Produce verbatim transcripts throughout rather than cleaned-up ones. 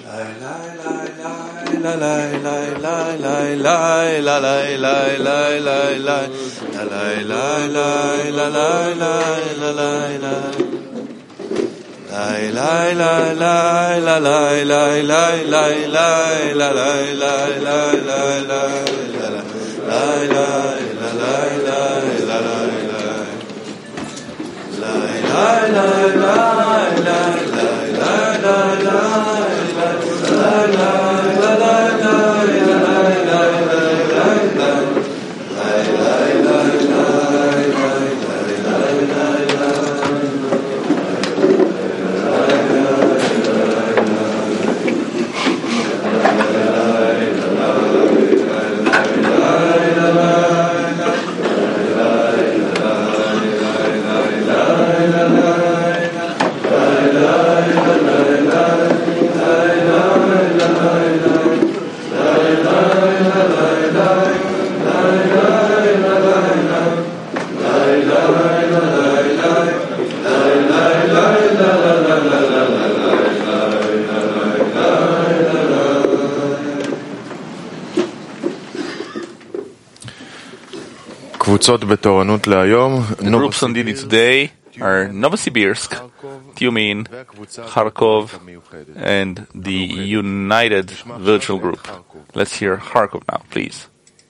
The groups on duty today are Novosibirsk, Tyumen, Kharkov, and the United Virtual Group. Let's hear Kharkov now, please.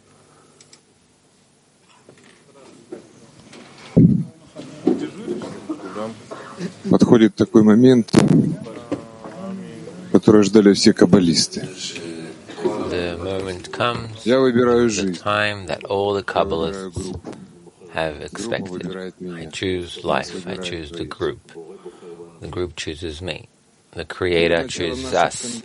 Подходит такой момент, который ждали все каббалисты. The moment comes, Я выбираю the жизнь. time that all the Kabbalists have expected. I choose life, I choose the group. The group chooses me. The Creator chooses us.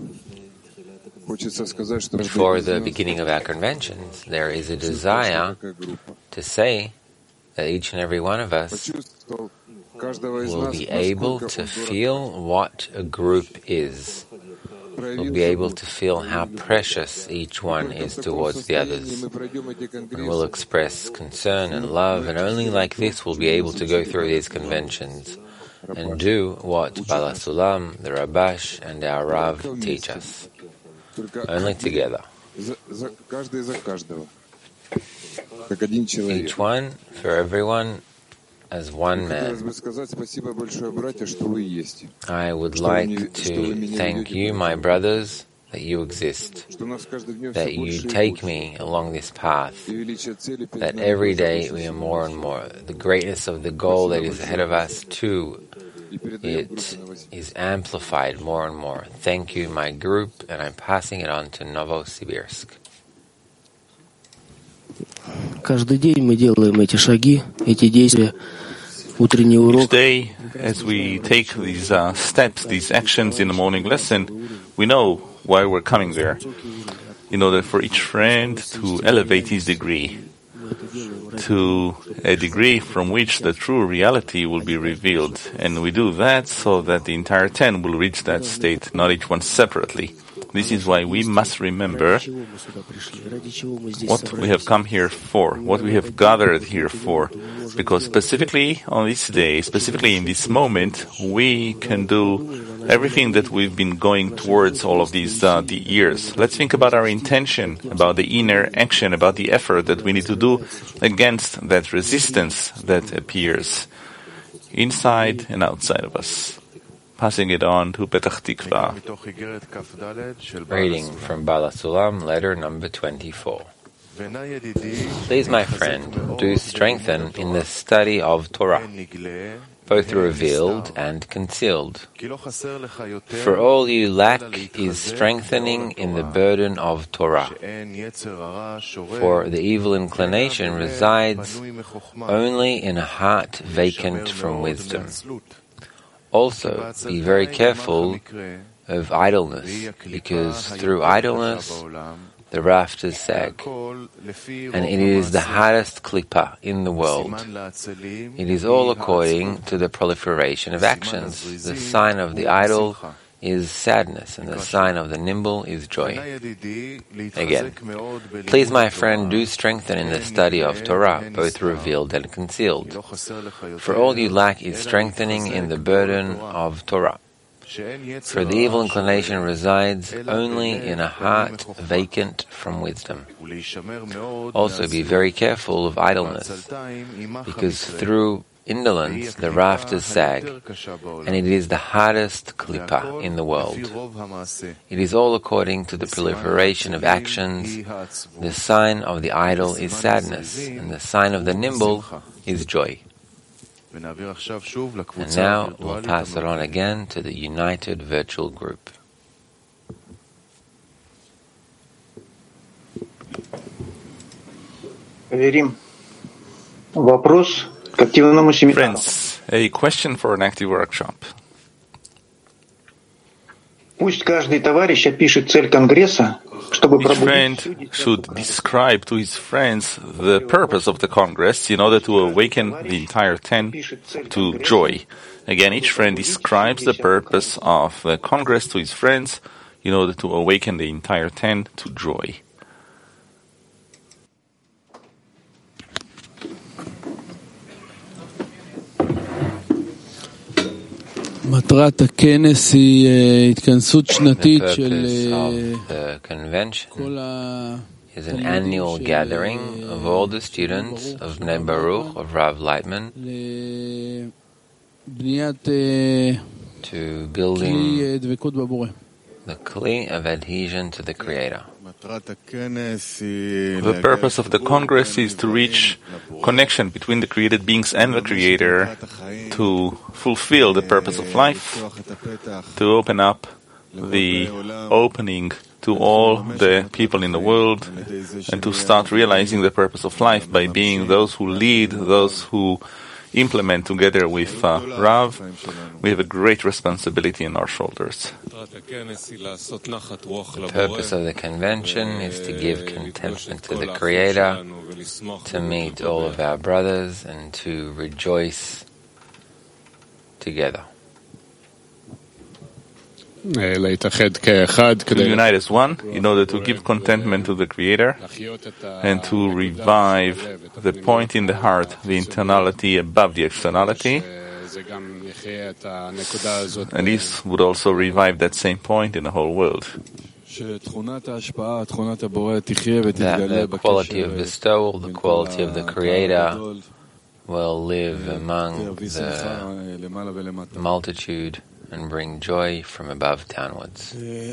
Before the beginning of our conventions, there is a desire to say that each and every one of us will be able to feel what a group is. We'll be able to feel how precious each one is towards the others. And we'll express concern and love, and only like this we'll be able to go through these conventions and do what Bala Sulam, the Rabash, and our Rav teach us. Only together. Each one for everyone as one man. I would like to thank you, my brothers, that you exist, that you take me along this path, that every day we are more and more. The greatness of the goal that is ahead of us, too, it is amplified more and more. Thank you, my group, and I'm passing it on to Novosibirsk. Каждый день мы делаем эти шаги, эти действия, утренний урок. Each day, as we take these uh, steps, these actions in the morning lesson, we know why we're coming there. In order for each friend to elevate his degree, to a degree from which the true reality will be revealed. And we do that so that the entire ten will reach that state, not each one separately. This is why we must remember what we have come here for, what we have gathered here for. Because specifically on this day, specifically in this moment, we can do everything that we've been going towards all of these uh, the years. Let's think about our intention, about the inner action, about the effort that we need to do against that resistance that appears inside and outside of us. Passing it on to Petach Tikva. Reading from Bala Sulam, letter number twenty-four. Please, my friend, do strengthen in the study of Torah, both revealed and concealed. For all you lack is strengthening in the burden of Torah. For the evil inclination resides only in a heart vacant from wisdom. Also, be very careful of idleness, because through idleness the rafters sag, and it is the hardest klippah in the world. It is all according to the proliferation of actions. The sign of the idle is sadness, and the sign of the nimble is joy. Again, please, my friend, do strengthen in the study of Torah, both revealed and concealed. For all you lack is strengthening in the burden of Torah. For the evil inclination resides only in a heart vacant from wisdom. Also be very careful of idleness, because through indolence the rafters sag, and it is the hardest klipa in the world. It is all according to the proliferation of actions. The sign of the idle is sadness, and the sign of the nimble is joy. And now we'll pass it on again to the united virtual group. Friends, a question for an active workshop. Each friend should describe to his friends the purpose of the Congress in order to awaken the entire ten to joy. Again, each friend describes the purpose of the Congress to his friends in order to awaken the entire ten to joy. מטרת הכנס היא התכנסות שנתית של כל is an annual gathering of all the students of Bnei Baruch of Rav Lightman to building the kli of adhesion to the Creator. The purpose of the Congress is to reach connection between the created beings and the Creator, to fulfill the purpose of life, to open up the opening to all the people in the world, and to start realizing the purpose of life by being those who lead, those who implement together with uh, Rav. We have a great responsibility on our shoulders. The purpose of the convention is to give contentment to the Creator, to meet all of our brothers, and to rejoice together. To unite as one in order to give contentment to the Creator and to revive the point in the heart, the internality above the externality. And this would also revive that same point in the whole world. That the quality of bestowal, the quality of the Creator will live among the multitude and bring joy from above downwards.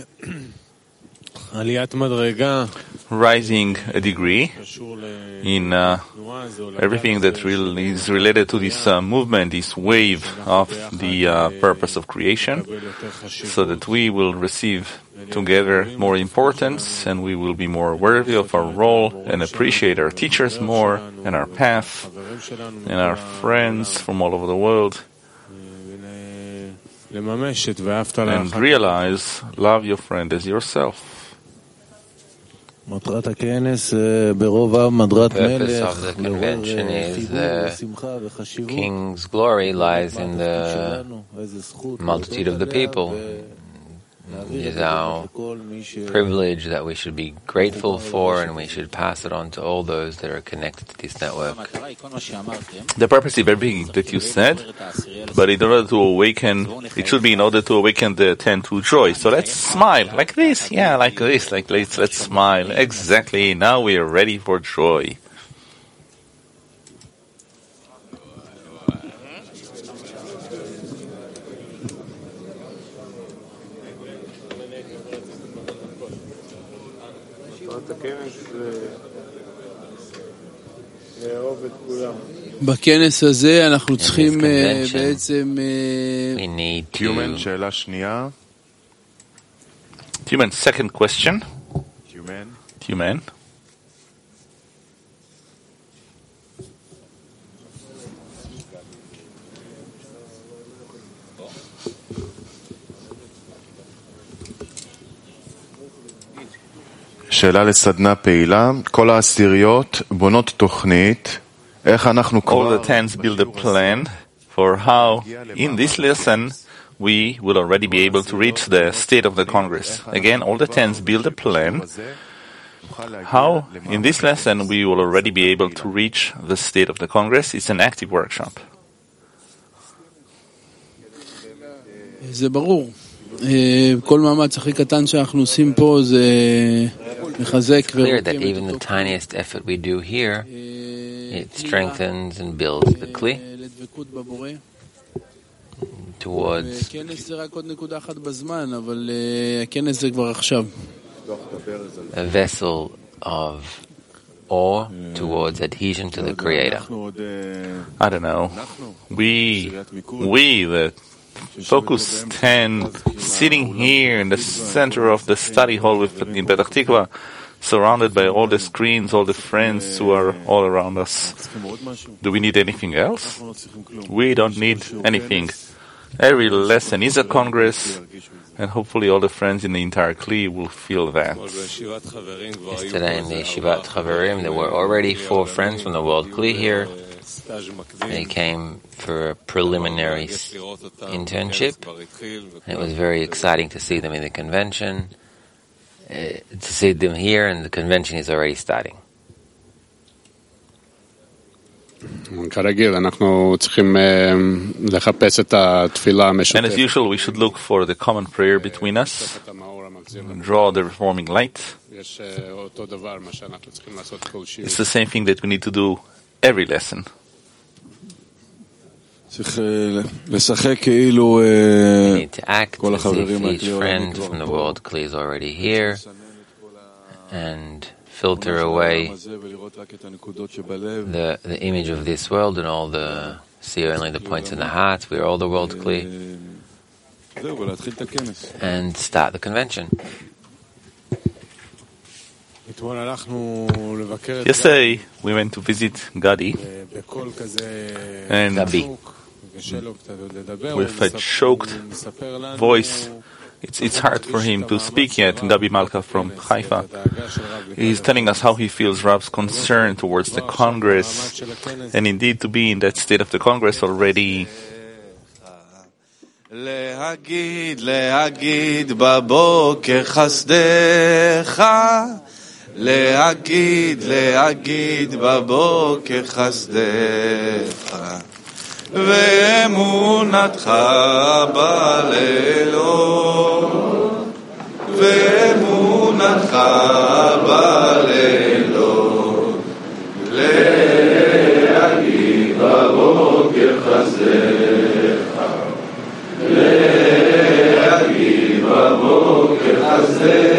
Rising a degree in uh, everything that really is related to this uh, movement, this wave of the uh, purpose of creation, so that we will receive together more importance and we will be more worthy of our role and appreciate our teachers more and our path and our friends from all over the world. And realize, love your friend as yourself. The purpose of the convention is the King's glory lies in the multitude of the people. It is our privilege that we should be grateful for, and we should pass it on to all those that are connected to this network. The purpose is very big that you said, but in order to awaken, it should be in order to awaken the ten to joy. So let's smile like this, yeah, like this, like let's let's smile. Exactly. Now we are ready for joy. בכנס הזה אנחנו צריכים בעצם Human, שאלה שנייה. Human, second question. Human. Human. שאלה לסדנה פעילה, כל העשיריות בונות תוכנית, איך אנחנו All the tens build a plan for how, in this lesson, we will already be able to reach the state of the Congress. Again, all the tens build a plan how, in this lesson, we will already be able to reach the state of the Congress. It's an active workshop. זה ברור. כל מאמץ הכי קטן שאנחנו עושים פה זה מחזק clear that even the tiniest effort we do here, it strengthens and builds the Kli towards כנס זה רק עוד נקודה אחת בזמן, אבל הכנס זה כבר עכשיו. a vessel of awe towards adhesion to the Creator. I don't know. We, we, the Focus ten, sitting here in the center of the study hall with, in Petach Tikva, surrounded by all the screens, all the friends who are all around us. Do we need anything else? We don't need anything. Every lesson is a congress, and hopefully all the friends in the entire Kli will feel that. Yesterday in the Yeshivat Chaverim, there were already four friends from the World Kli here. They came for a preliminary internship. It was very exciting to see them in the convention, uh, to see them here, and the convention is already starting. And as usual, we should look for the common prayer between us, draw the reforming light. It's the same thing that we need to do every lesson. We need to act as if each friend from the World Kli is already here, and filter away the, the image of this world and all the, see only the points in the heart. We are all the World Kli. And start the convention. Yesterday we went to visit Gadi, and Gabi. with a choked voice, it's it's hard for him to speak yet. Gabi Malka from Haifa, he's telling us how he feels Rab's concern towards the Congress, and indeed to be in that state of the Congress already. להגיד, להגיד בבוקר חסדך, להגיד, להגיד בבוקר חסדך, ואמונתך בלילות, ואמונתך בלילות, להגיד בבוקר חסדך, להגיד בבוקר חסדך.